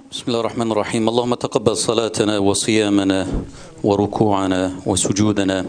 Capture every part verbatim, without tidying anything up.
بسم الله الرحمن الرحيم. اللهم تقبل صلاتنا وصيامنا وركوعنا وسجودنا.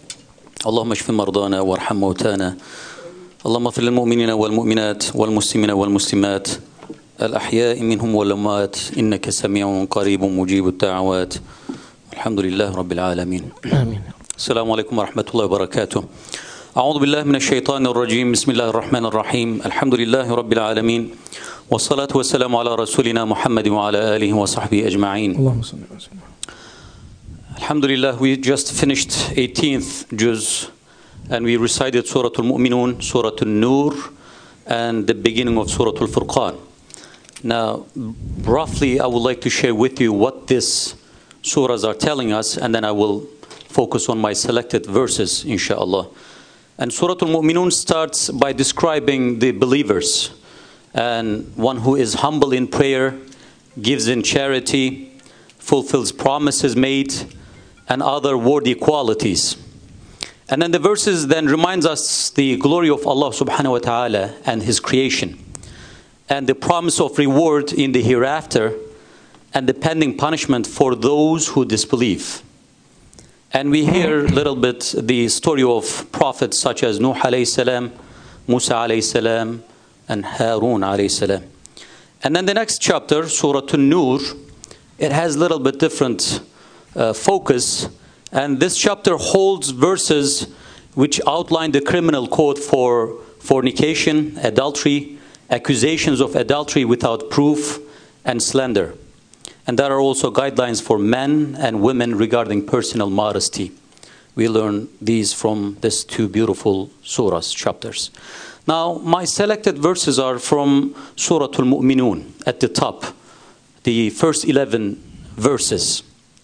اللهم اشف مرضانا وارحم موتانا. اللهم اغفر للمؤمنين والمؤمنات والمسلمين والمسلمات الأحياء منهم والأموات إنك سميع قريب مجيب الدعوات. الحمد لله رب العالمين. آمين. السلام عليكم ورحمة الله وبركاته. أعوذ بالله من الشيطان الرجيم. بسم الله الرحمن الرحيم. الحمد لله رب العالمين، والصلاة والسلام على رسولنا محمد وعلى آله وصحبه أجمعين. اللهم صل وسلم. Alhamdulillah, we just finished eighteenth juz and we recited Surah Al-Mu'minun, Surah Al-Nur, and the beginning of Surah Al-Furqan. Now, roughly, I would like to share with you what these surahs are telling us, and then I will focus on my selected verses, inshallah. And Surah Al-Mu'minun starts by describing the believers, and one who is humble in prayer, gives in charity, fulfills promises made, and other worthy qualities. And then the verses then reminds us the glory of Allah subhanahu wa ta'ala and His creation, and the promise of reward in the hereafter, and the pending punishment for those who disbelieve. And we hear a little bit the story of prophets such as Nuh alayhi salam, Musa alayhi salam, and Harun alayhi salam. And then the next chapter, Surah An-Nur, it has a little bit different uh, focus. And this chapter holds verses which outline the criminal code for fornication, adultery, accusations of adultery without proof, and slander. And there are also guidelines for men and women regarding personal modesty. We learn these from these two beautiful surahs, chapters. Now, my selected verses are from Surah Al-Mu'minun at the top, the first eleven verses.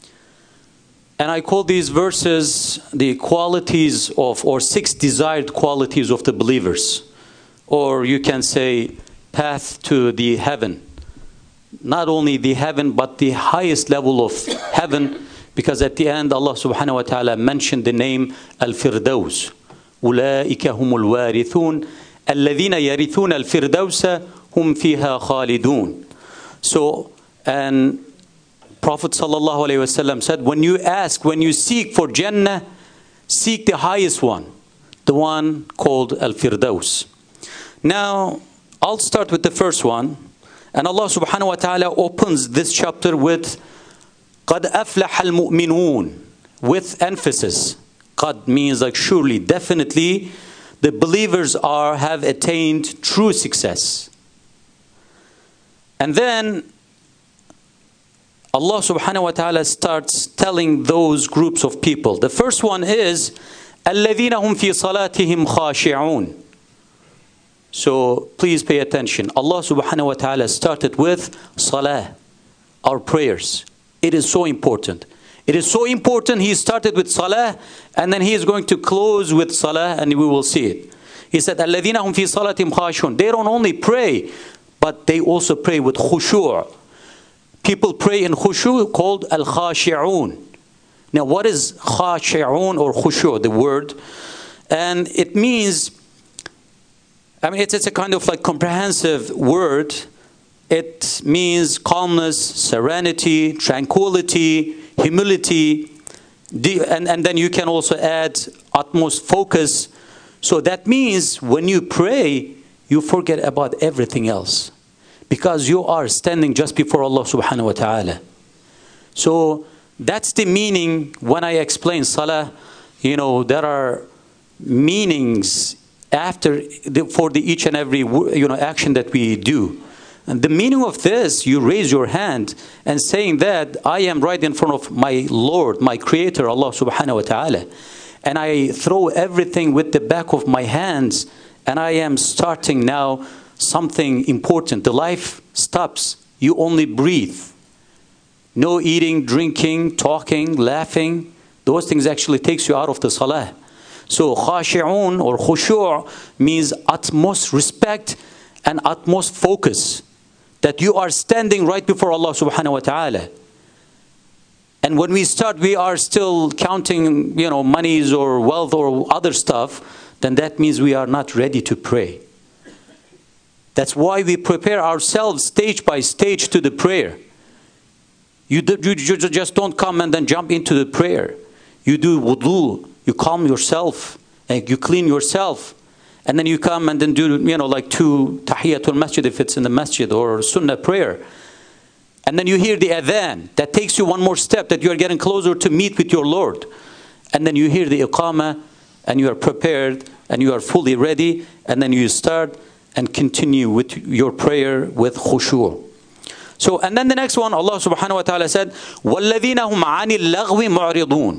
And I call these verses the qualities of, or six desired qualities of the believers. Or you can say, path to the heaven. Not only the heaven, but the highest level of heaven, because at the end Allah subhanahu wa ta'ala mentioned the name Al-Firdaus. أُولَٰئِكَ هُمُ الْوَارِثُونَ الَّذِينَ يَرِثُونَ الْفِرْدَوْسَ هُمْ فِيهَا خَالِدُونَ. So, and Prophet sallallahu alayhi wasallam said, when you ask, when you seek for Jannah, seek the highest one, the one called Al-Firdaus. Now, I'll start with the first one. And Allah subhanahu wa ta'ala opens this chapter with قَدْ أَفْلَحَ الْمُؤْمِنُونَ, with emphasis. قَدْ means like surely, definitely, the believers are have attained true success. And then Allah subhanahu wa ta'ala starts telling those groups of people. The first one is الَّذِينَ هُمْ فِي صَلَاتِهِمْ خَاشِعُونَ. So please pay attention. Allah subhanahu wa ta'ala started with salah, our prayers. It is so important. It is so important. He started with salah, and then he is going to close with salah, and we will see it. He said, الَّذِينَ هُمْ فِي صَلَاتِهِمْ خَاشِعُونَ. They don't only pray, but they also pray with khushu'. People pray in khushu' called al-khashi'un. Now what is khashi'un or khushu', the word? And it means, I mean, it's, it's a kind of like comprehensive word. It means calmness, serenity, tranquility, humility, and, and then you can also add utmost focus. So that means when you pray, you forget about everything else, because you are standing just before Allah subhanahu wa ta'ala. So that's the meaning when I explain salah. You know, there are meanings after the, for the each and every you know action that we do. And the meaning of this, you raise your hand and saying that I am right in front of my Lord, my Creator, Allah subhanahu wa ta'ala. And I throw everything with the back of my hands, and I am starting now something important. The life stops. You only breathe. No eating, drinking, talking, laughing. Those things actually takes you out of the salah. So khashi'un or khushu' means utmost respect and utmost focus, that you are standing right before Allah subhanahu wa ta'ala. And when we start, we are still counting, you know, monies or wealth or other stuff, then that means we are not ready to pray. That's why we prepare ourselves stage by stage to the prayer. You, do, you just don't come and then jump into the prayer. You do wudu, you calm yourself, and you clean yourself. And then you come and then do, you know, like two tahiyatul masjid if it's in the masjid, or sunnah prayer. And then you hear the adhan. That takes you one more step, that you are getting closer to meet with your Lord. And then you hear the iqamah, and you are prepared, and you are fully ready. And then you start and continue with your prayer with khushu'. So, and then the next one, Allah subhanahu wa ta'ala said, وَالَّذِينَ هُمْ عَنِ اللَّغْوِ مُعْرِضُونَ.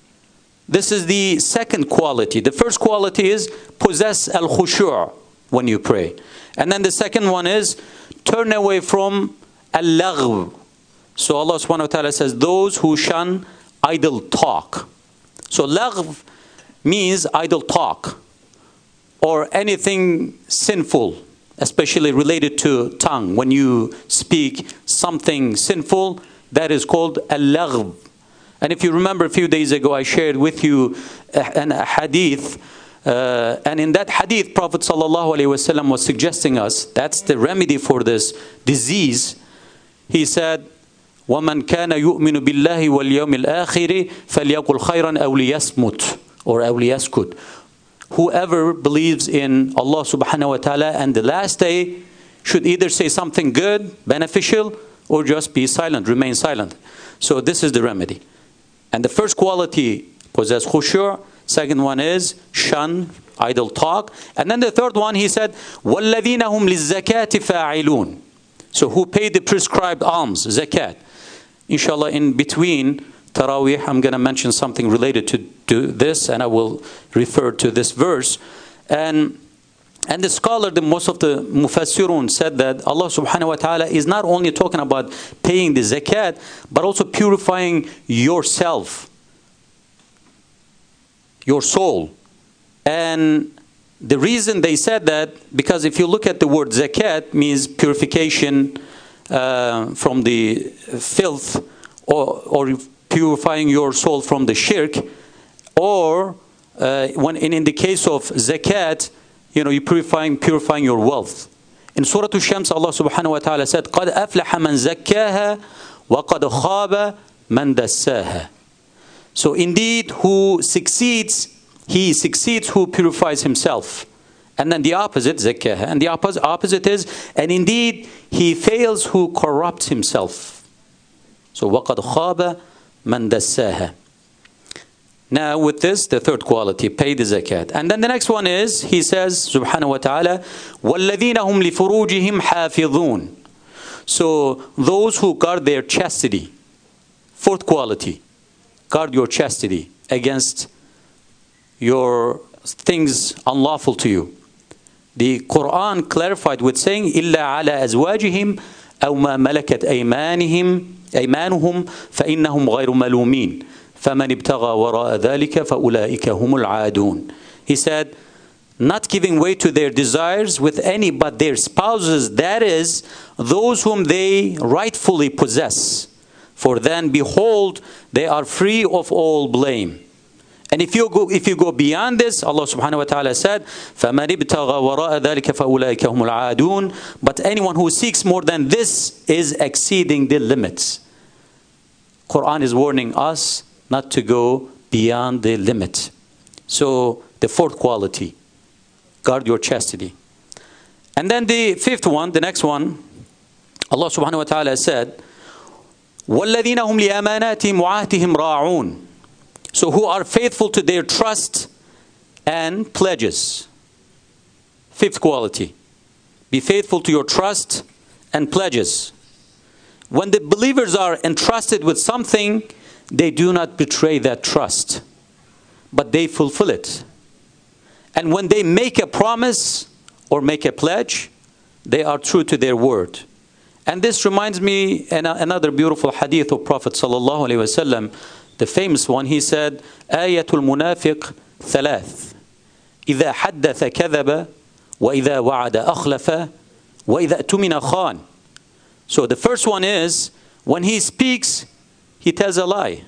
This is the second quality. The first quality is possess al-khushu' when you pray. And then the second one is turn away from al-laghw. So Allah subhanahu wa ta'ala says, those who shun idle talk. So laghw means idle talk, or anything sinful, especially related to tongue. When you speak something sinful, that is called al-laghw. And if you remember a few days ago, I shared with you a, a hadith. Uh, and in that hadith, Prophet ﷺ was suggesting us, that's the remedy for this disease. He said, وَمَنْ كَانَ يُؤْمِنُ بِاللَّهِ وَالْيَوْمِ الْآخِرِ فَلْيَقُلْ خَيْرًا أَوْ لِيَسْمُتْ, or أَوْ لِيَسْكُتْ. Whoever believes in Allah subhanahu wa ta'ala and the last day should either say something good, beneficial, or just be silent, remain silent. So this is the remedy. And the first quality, possess khushu'. Second one is shun idle talk. And then the third one, he said, وَالَّذِينَ هُمْ لِلزَّكَاةِ فَاعِلُونَ. So who pay the prescribed alms, zakat. Inshallah, in between Taraweeh, I'm going to mention something related to, to this, and I will refer to this verse. And and the scholar, the most of the mufassirun said that Allah subhanahu wa ta'ala is not only talking about paying the zakat, but also purifying yourself, your soul. And the reason they said that, because if you look at the word zakat, means purification uh, from the filth, or, or purifying your soul from the shirk, or uh, when in, in the case of zakat, you know, you're purifying, purifying your wealth. In Surah Al-Shams, Allah subhanahu wa ta'ala said, قَدْ أَفْلَحَ مَنْ زَكَّاهَا وَقَدْ خَابَ مَنْ دَسَّاهَا. So indeed, who succeeds, he succeeds who purifies himself. And then the opposite, zakkaha. And the opposite, opposite is, and indeed, he fails who corrupts himself. So, وَقَدْ خَابَ مَنْ دَسَّاهَا. Now with this, the third quality, pay the zakat. And then the next one is, he says, subhanahu wa ta'ala, وَالَّذِينَ هُمْ لِفُرُوجِهِمْ حَافِظُونَ. So those who guard their chastity. Fourth quality, guard your chastity against your things unlawful to you. The Quran clarified with saying, إِلَّا عَلَى أَزْوَاجِهِمْ أَوْ مَا مَلَكَتْ أَيْمَانِهِمْ أَيْمَانُهُمْ فَإِنَّهُمْ غَيْرُ مَلُومِينَ فَمَنِ ابْتَغَى وَرَاءَ ذَلِكَ فَأُولَٰئِكَ هُمُ الْعَادُونَ. He said, not giving way to their desires with any but their spouses, that is, those whom they rightfully possess. For then, behold, they are free of all blame. And if you go, if you go beyond this, Allah subhanahu wa ta'ala said, فَمَنِ ابْتَغَى وَرَاءَ ذَلِكَ فَأُولَٰئِكَ هُمُ الْعَادُونَ. But anyone who seeks more than this is exceeding the limits. Quran is warning us not to go beyond the limit. So the fourth quality, guard your chastity. And then the fifth one, the next one, Allah subhanahu wa ta'ala said, وَالَّذِينَ هُمْ لِأَمَانَاتِهِمْ وَعَهْدِهِمْ رَاعُونَ. So who are faithful to their trust and pledges. Fifth quality, be faithful to your trust and pledges. When the believers are entrusted with something, they do not betray that trust, but they fulfill it. And when they make a promise or make a pledge, they are true to their word. And this reminds me of another beautiful hadith of Prophet sallallahu alaihi wasallam, the famous one. He said, "Ayatul munafiq thalath, إذا حدث كذب, وإذا وعد أخلف, وإذا اؤتمن خان." So the first one is, when he speaks, he tells a lie.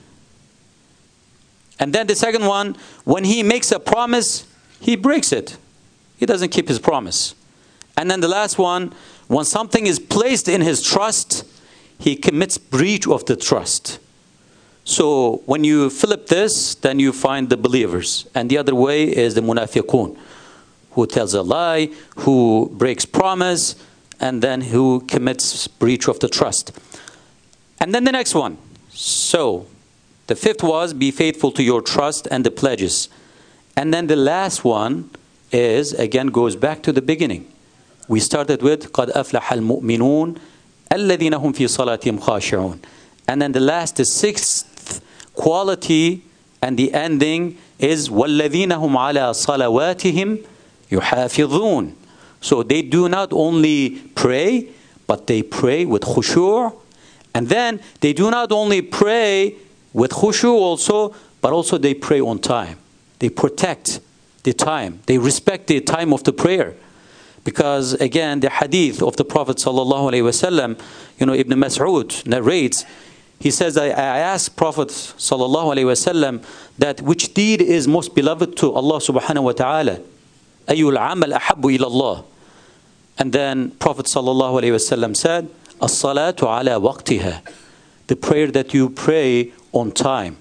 And then the second one, when he makes a promise, he breaks it. He doesn't keep his promise. And then the last one, when something is placed in his trust, he commits breach of the trust. So when you flip this, then you find the believers. And the other way is the munafiqun, who tells a lie, who breaks promise, and then who commits breach of the trust. And then the next one. So the fifth was, be faithful to your trust and the pledges. And then the last one is, again, goes back to the beginning. We started with قَدْ أَفْلَحَ الْمُؤْمِنُونَ الَّذِينَ هُمْ فِي صَلَاتِهِمْ خَاشِعُونَ. And then the last, the sixth quality and the ending is وَالَّذِينَ هُمْ عَلَى صَلَوَاتِهِمْ يُحَافِظُونَ. So they do not only pray, but they pray with khushu'. And then they do not only pray with khushu' also, but also they pray on time. They protect the time. They respect the time of the prayer. Because again, the hadith of the Prophet sallallahu alaihi wasallam, you know, Ibn Mas'ud narrates, he says, I, I asked Prophet sallallahu alaihi wasallam that which deed is most beloved to Allah subhanahu wa ta'ala? Ayyul amal ahabbu ila Allah. And then Prophet sallallahu alaihi wasallam said, as-salatu ala waqtiha. The prayer that you pray on time.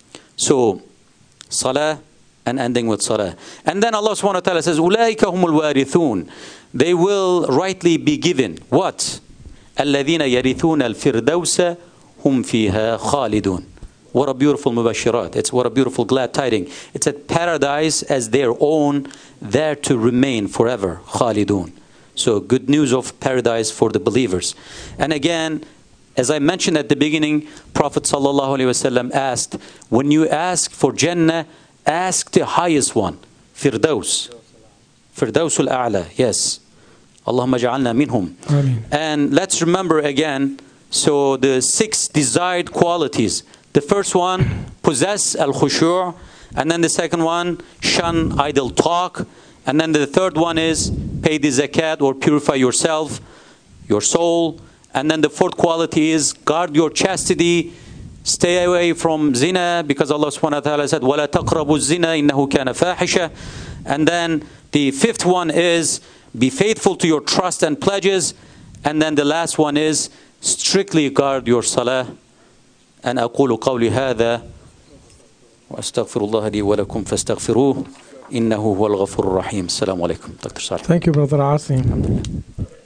So, salah, and ending with salah. And then Allah subhanahu wa ta'ala says, أُولَٰئِكَ هُمُ الْوَارِثُونَ. They will rightly be given. What? الَّذِينَ يَرِثُونَ الْفِرْدَوْسَ هُمْ فِيهَا خَالِدُونَ. What a beautiful mubashirat. It's what a beautiful glad tiding. It's a paradise as their own, there to remain forever. خَالِدُونَ. So good news of paradise for the believers. And again, as I mentioned at the beginning, Prophet sallallahu alaihi wasallam asked, when you ask for Jannah, ask the highest one, Firdaus. Firdausul A'la, yes. Allahumma ja'alna minhum. Ameen. And let's remember again, so the six desired qualities. The first one, possess al-khushu'. And then the second one, shun idle talk. And then the third one is, pay the zakat or purify yourself, your soul. And then the fourth quality is, guard your chastity. Stay away from zina, because Allah subhanahu wa ta'ala said, وَلَا تَقْرَبُوا الزِّنَا إِنَّهُ كَانَ فَاحِشَةً. And then the fifth one is, be faithful to your trust and pledges. And then the last one is, strictly guard your salah. And أقول قولي هذا وأستغفر الله لي ولكم فاستغفروه إنه هو الغفور الرحيم. السلام عليكم. Doctor Salih. Thank you, Brother Asim.